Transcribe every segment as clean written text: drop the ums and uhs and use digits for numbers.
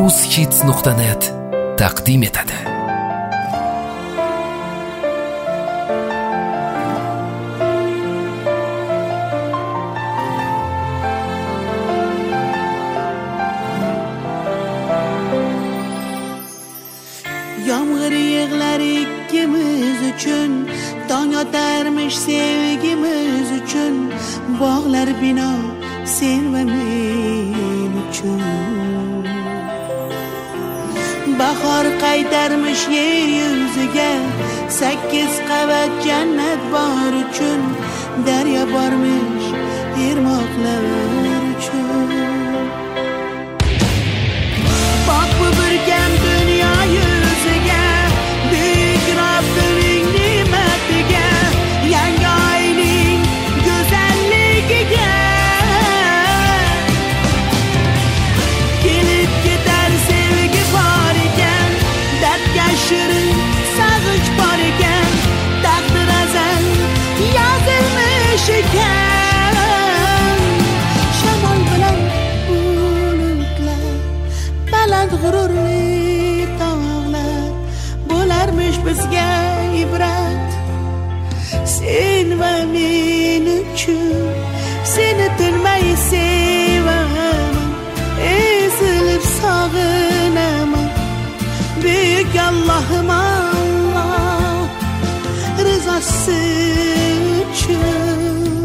uzhits.net taqdim etadi. Yağmur yığlar ikimiz üçün, tong otarmış sevgimiz üçün, bog'lar bino sen va men uchun. Bahor qaytarmış yer yuziga, 8 qavat jannat bor uchun, daryo bormish ermoqlar uchun. Bak bu birgam dunyo yuziga, buyuk Robbining ne'matiga, yangi oyning go'zalligiga. Kelib ketar sevgi bor ekan, dardga shirin sag'inch bor ekan, taqdir azal yozilmish ekan. Shamol bilan bulutlar, baland g'ururli tog'lar, bo'larmish bizga ibrat. Sen va men uchun, seni tinmay sevaman, ezilib sog'inaman. Buyuk Allohim Allah, rizosi uchun.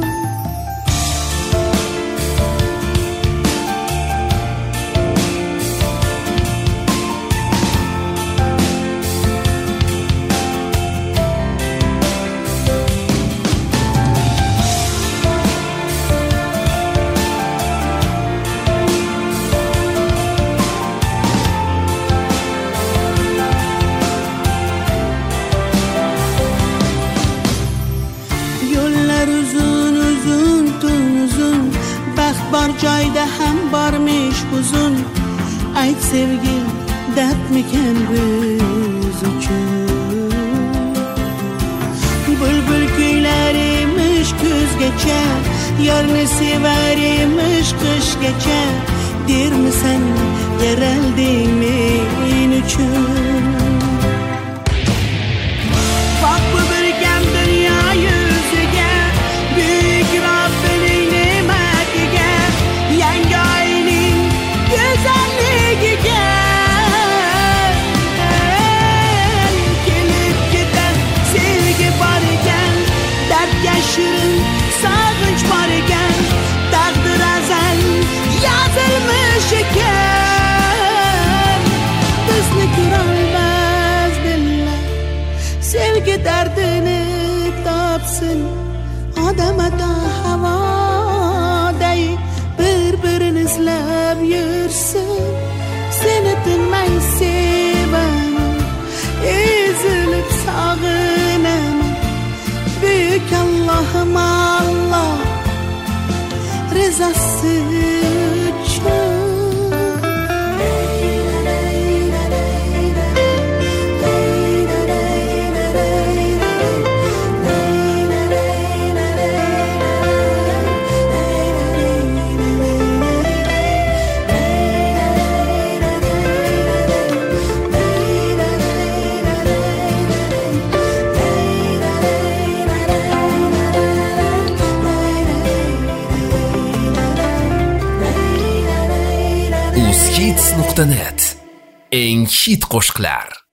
Bor joyda ham bormish huzun, ayt sevgi dardmikan biz uchun. Bulbul kuylar emish kuzgacha, yorni sevar emish qishgacha, dermisan yaralding men uchun. Bak bu birgam dunyo yuziga, buyuk Robbining ne'matiga, yangi oyning go'zalligiga. Kelib ketar sevgi bor ekan, dardga shirin sag'inch bor ekan, taqdir azal yozilmish ekan. Bizni ko'rolmas dillar sevgi dardini topsin, odam ata havoday bir-birini izlab yursin. Seni tinmay sevaman, ezilib sog'inaman. Buyuk Allohim Allah, rizosi uchun. uzhits.net eng hit qo'shiqlar.